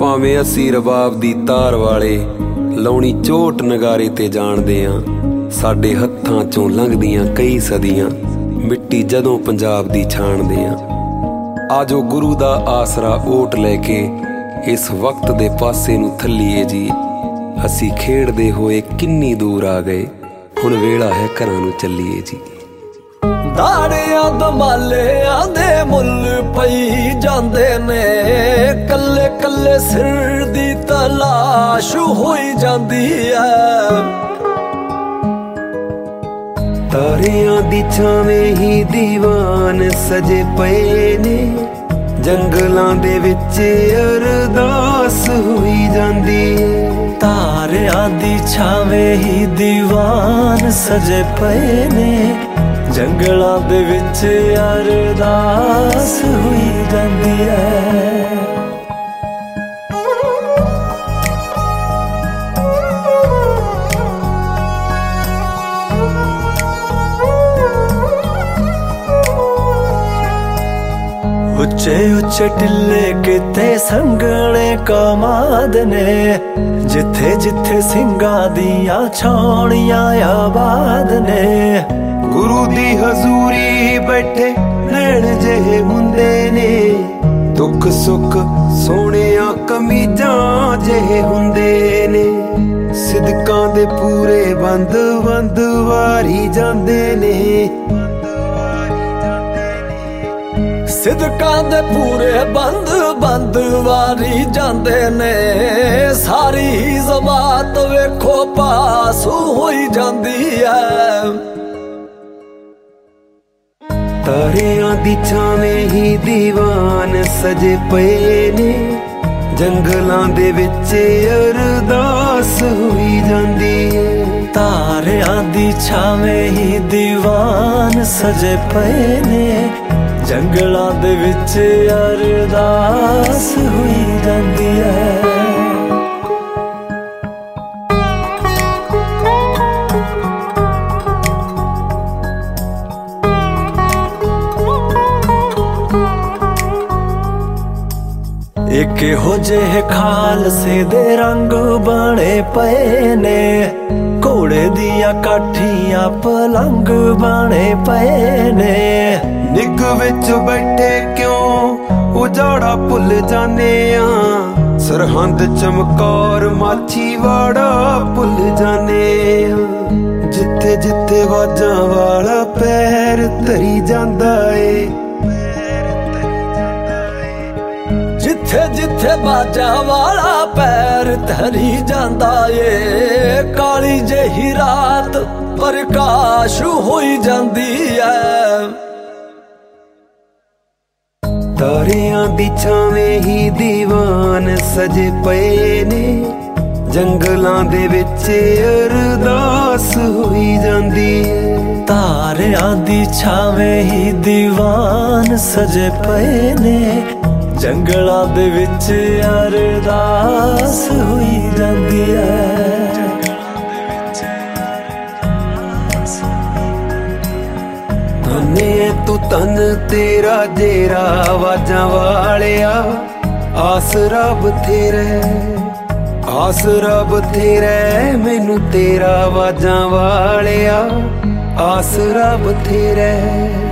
ਭਾਵੇਂ ਅਸੀਂ ਰਬਾਬ ਦੀ ਤਾਰ ਵਾਲੇ ਲਾਉਣੀ ਝੋਟ ਨਗਾਰੇ ਤੇ ਜਾਣਦੇ ਆਂ। ਸਾਡੇ ਹੱਥਾਂ ਚੋਂ ਲੰਘਦੀਆਂ ਕਈ ਸਦੀਆਂ, ਮਿੱਟੀ ਜਦੋਂ ਪੰਜਾਬ ਦੀ ਛਾਣਦੇ ਆਂ। ਆਜੋ ਗੁਰੂ ਦਾ ਆਸਰਾ ਓਟ ਲੈ ਕੇ ਇਸ ਵਕਤ ਦੇ ਪਾਸੇ ਨੂੰ ਥੱਲੀਏ ਜੀ। ਅਸੀਂ ਖੇਡਦੇ ਹੋਏ ਕਿੰਨੀ ਦੂਰ ਆ ਗਏ, ਹੁਣ ਵੇਲਾ ਹੈ ਘਰਾਂ ਨੂੰ ਚੱਲੀਏ ਜੀ। ਦਾੜਿਆਂ ਦਮਾਲਿਆਂ ਦੇ ਮੁੱਲ ਪਈ ਜਾਂਦੇ ਨੇ, ਕੱਲੇ ਕੱਲੇ ਸਿਰ ਦੀ ਤਲਾਸ਼ ਹੋਈ ਜਾਂਦੀ ਐ। ਤਾਰਿਆਂ ਦੀ ਛਾਵੇਂ ਹੀ ਦੀਵਾਨ ਸਜੇ ਪਏ ਨੇ, ਜੰਗਲਾਂ ਦੇ ਵਿੱਚ ਅਰਦਾਸ ਹੋਈ ਜਾਂਦੀ ਏ। ਤਾਰਿਆਂ ਦੀ ਛਾਵੇਂ ਹੀ ਦੀਵਾਨ ਸਜੇ ਪਏ ਨੇ, ਜੰਗਲਾਂ ਦੇ ਵਿੱਚ ਅਰਦਾਸ ਹੋਈ ਜਾਂਦੀ ਐ। ਉੱਚੇ ਉੱਚੇ ਟਿੱਲੇ ਕਿਤੇ ਸੰਘਣੇ ਕਮਾਦ ਨੇ, ਜਿੱਥੇ ਜਿੱਥੇ ਸਿੰਘਾਂ ਦੀਆਂ ਛਾਉਣੀਆਂ ਆਬਾਦ ਨੇ। ਗੁਰੂ ਦੀ ਹਜ਼ੂਰੀ ਬੈਠੇ ਨੈਣ ਜਿਹੇ ਹੁੰਦੇ ਨੇ, ਦੁੱਖ ਸੁੱਖ ਸੋਹਣਿਆਂ ਕਮੀਜ਼ਾਂ ਜਿਹੇ ਹੁੰਦੇ ਨੇ। ਸਿਦਕਾਂ ਦੇ ਪੂਰੇ ਬੰਦ ਬੰਦ ਵਾਰੀ ਜਾਂਦੇ ਨੇ, ਸਿਦਕਾਂ ਦੇ ਪੂਰੇ ਬੰਦ ਬੰਦ ਵਾਰੀ ਜਾਂਦੇ ਨੇ। ਸਾਰੀ ਜ਼ਮਾਤ ਵੇਖੋ ਪਾਸ ਹੋਈ ਜਾਂਦੀ ਐ। ਤਾਰਿਆਂ ਦੀ ਛਾਵੇਂ ਹੀ ਦੀਵਾਨ ਸਜੇ ਪਏ ਨੇ, ਜੰਗਲਾਂ ਦੇ ਵਿੱਚ ਅਰਦਾਸ ਹੋਈ ਜਾਂਦੀ ਏ। ਤਾਰਿਆਂ ਦੀ ਛਾਵੇਂ ਹੀ ਦੀਵਾਨ ਸਜੇ ਪਏ ਨੇ, ਜੰਗਲਾਂ ਦੇ ਵਿੱਚ ਅਰਦਾਸ ਹੋਈ ਜਾਂਦੀ ਐ। ਇੱਕ ਇਹੋ ਜਿਹੇ ਖਾਲਸੇ ਦੇ ਰੰਗ ਬਣੇ ਪਏ ਨੇ, ਘੋੜੇ ਦੀਆਂ ਕਾਠੀਆਂ ਪਲੰਗ ਬਣੇ ਪਏ ਨੇ। ਨਿੱਘ ਵਿੱਚ ਬੈਠੇ ਕਿਉਂ ਉਜਾੜਾ ਭੁੱਲ ਜਾਂਦੇ ਆ, ਸਰਹੰਦ ਚਮਕੌਰ ਮਾਛੀਵਾੜਾ ਭੁੱਲ ਜਾਂਦੇ ਆ। ਜਿੱਥੇ ਜਿੱਥੇ ਵਾਜਾਂ ਵਾਲਾ ਪੈਰ ਧਰੀ ਜਾਂਦਾ ਏ, ਜਿੱਥੇ ਜਿੱਥੇ ਬਾਜਾਂ ਵਾਲਾ ਪੈਰ ਧਰੀ ਜਾਂਦਾ ਏ। ਕਾਲੀ ਜਿਹੀ ਰਾਤ ਪ੍ਰਕਾਸ਼ ਹੋਈ ਜਾਂਦੀ ਐ। ਤਾਰਿਆਂ ਦੀ ਛਾਵੇਂ ਹੀ ਦੀਵਾਨ ਸਜੇ ਪਏ ਨੇ, ਜੰਗਲਾਂ ਦੇ ਵਿੱਚ ਅਰਦਾਸ ਹੋਈ ਜਾਂਦੀ ਏ। ਤਾਰਿਆਂ ਦੀ ਛਾਵੇਂ ਹੀ ਦੀਵਾਨ ਸਜੇ ਪਏ ਨੇ, ਜੰਗਲਾਂ ਦੇ ਵਿੱਚ ਅਰਦਾਸ ਹੋਈ ਜਾਂਦੀ ਐ। ਧੰਨੇ ਤੂੰ ਤਨ ਤੇਰਾ ਜੇਰਾ ਆਵਾਜ਼ਾਂ ਵਾਲਿਆ, ਆਸਰਾ ਬਥੇਰਾ ਆਸਰਾ ਬਥੇਰਾ ਮੈਨੂੰ ਤੇਰਾ ਆਵਾਜ਼ਾਂ ਵਾਲਿਆ, ਆਸਰਾ ਬਥੇਰਾ।